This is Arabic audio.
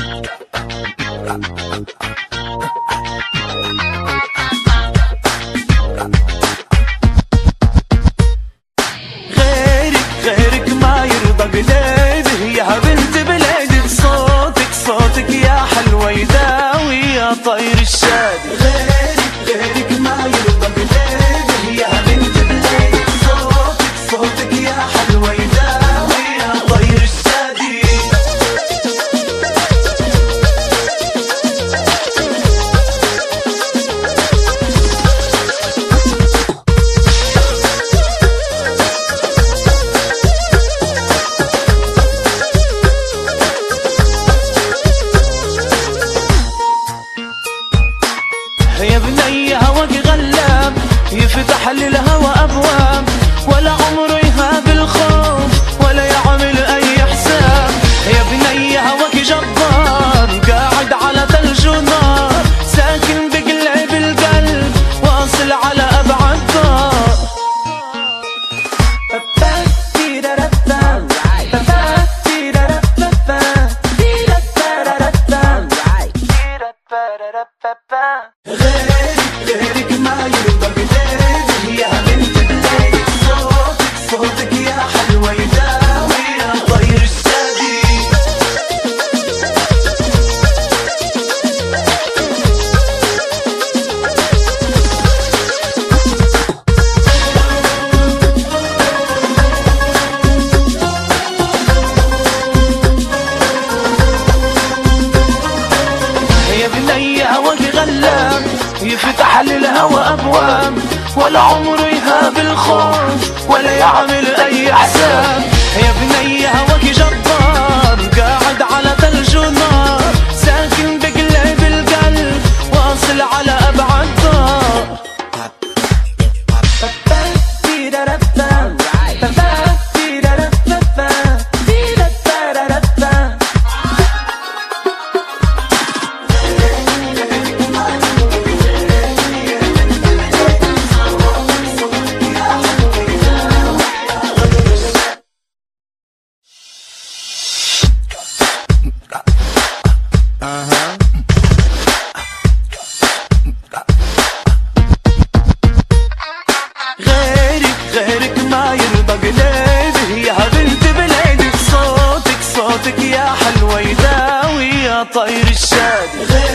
غيرك ما يرضى قلبي يا بنت بلادي، صوتك يا حلوة يداوي يا طير الشادي. غيرك ما يرضى قلبي يا بنت بلادي، صوتك يا حلوة يداوي يا طير الشادي. يا بني هواك غلاب يفتح للهوى ابواب، ولا عمره يهاب الخوف ولا يعمل اي حساب. يا بني هواك جبار قاعد على ثلج ونار، ساكن بقلب القلب واصل على ابعد دار. غيرك ما يرضى بلادي يا بنت بلادي، صوتك يا حلوة يداوي يا طير الشادي. يا بني هواك غلاب يفتح للهوى ابواب، ولا عمره يهاب الخوف ولا يعمل اي حساب. يا بني هواك جبار قاعد على ثلج ونار، ساكن بقلب القلب واصل على ابعد دار. غيرك ما يرضى قلبي يا بنت بلادي، صوتك يا حلوة يداوي يا طير الشادي.